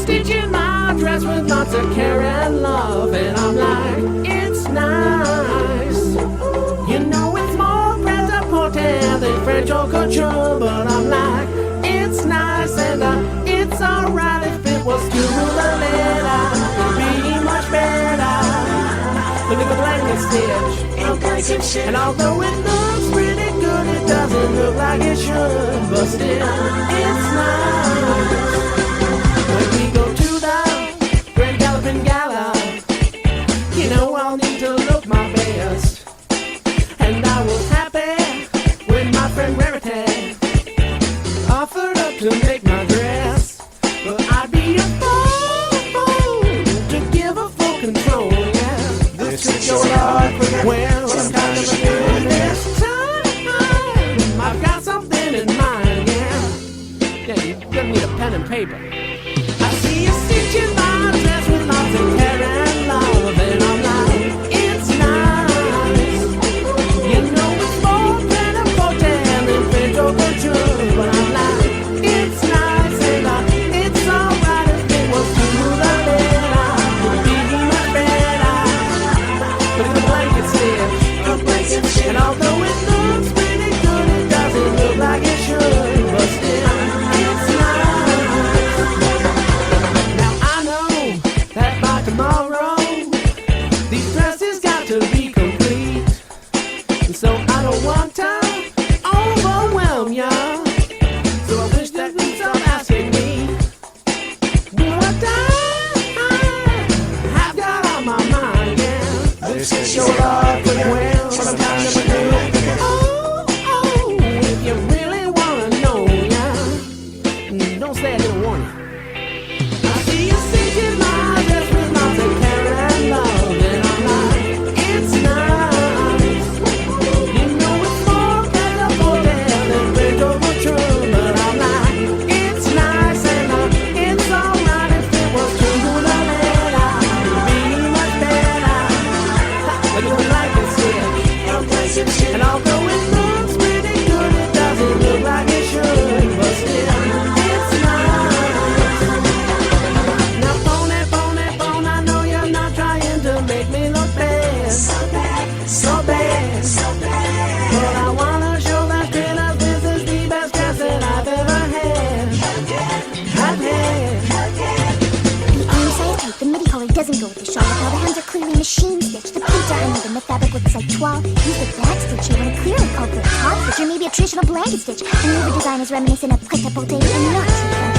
stitching my dress with lots of care and love, and I'm like, it's nice. You know it's more pret-a-porter than French or couture, but I'm like, it's nice, and it's alright if it was to the letter. It'd be much better. Look at the blanket stitch, and although it looks pretty good, it doesn't look like it should, but still, it's nice. When we go to the Grand Galloping Gala, you know I'll need to look my best. And I was happy when my friend Rarity offered up to make my dress, but I'd be a fool to give her full control. Yeah, this is your life. Well, I'm kind of a fool this time. I've got something in mind. Yeah, you're gonna need a pen and paper. I see you stitching my dress with lots of care and love, and I'm like, it's nice. You know it's more than a hotel than French or couture, but I'm like, it's nice, and it's alright if it was to the letter. It'd be much better. Look at the blanket stitch, and although it looks pretty good, it doesn't look like it should, but still, it's nice. Now I know that by tomorrow these dresses got to be complete, and so I don't want to overwhelm ya. So I wish that you'd stop asking me what I have got on my mind. Yeah, this is your love, but well, I'm kind of a fool. Oh, if you really wanna know, yeah, don't say I didn't warn you. I see you stitching my dress with lots of care and love, and I'm like, it's nice. You know it's more pret-a-porter than French or couture, but I'm like, it's nice, and it's alright if it was to the letter. It'd be much better. Look at the blanket stitch, and although it looks pretty good, it doesn't look like it should, but still, it's nice. Now phone, I know you're not trying to make me look bad, so bad, but I wanna show that Strinners this is the best dress that I've ever had. The arms size tight, the midi collar doesn't go with the shawl. Now the hands are clearly machine stitched. The pleats are uneven, the fabric looks like toile. Use the back stitch here when it clearly called for a top stitch, or maybe a traditional blanket stitch. And the design is reminiscent of pret-a-porter and not too fancy.